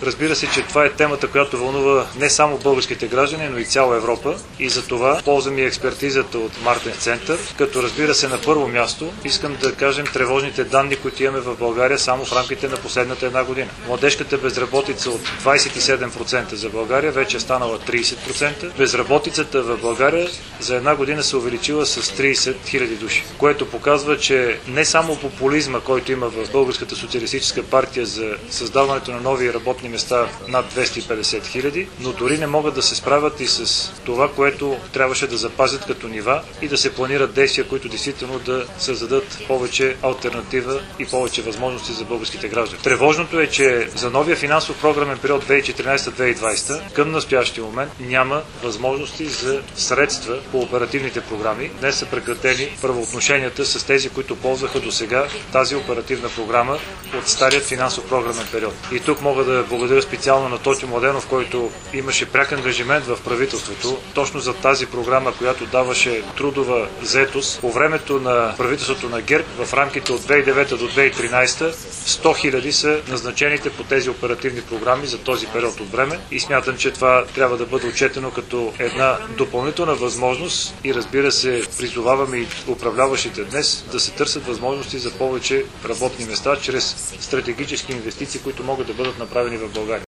Разбира се, че това е темата, която вълнува не само българските граждани, но и цяла Европа. И за това ползвам и експертизата от Мартенс център, като разбира се на първо място искам да кажем тревожните данни, които имаме в България само в рамките на последната една година. Младежката безработица от 27% за България вече е станала 30%. Безработицата в България за една година се увеличила с 30 000 души, което показва, че не само популизма, който има в Българската социалистическа партия за създаването на нови работни места над 250 000, но дори не могат да се справят и с това, което трябваше да запазят като нива и да се планират действия, които действително да създадат повече алтернатива и повече възможности за българските граждани. Тревожното е, че за новия финансов програмен период 2014-2020 към настоящия момент няма възможности за средства по оперативните програми. Днес са прекратени правоотношенията с тези, които ползваха до сега тази оперативна програма от старият финансов програмен период. И тук мога да благодаря специално на Тотю Младенов, който имаше пряк ангажимент в правителството точно за тази програма, която даваше трудова заетост. По времето на правителството на ГЕРБ в рамките от 2009 до 2013 100 000 са назначените по тези оперативни програми за този период от време и смятам, че това трябва да бъде отчетено като една допълнителна възможност и разбира се призоваваме и управляващите днес да се търсят възможности за повече работни места чрез стратегически инвестиции, които могат да бъдат направени в България.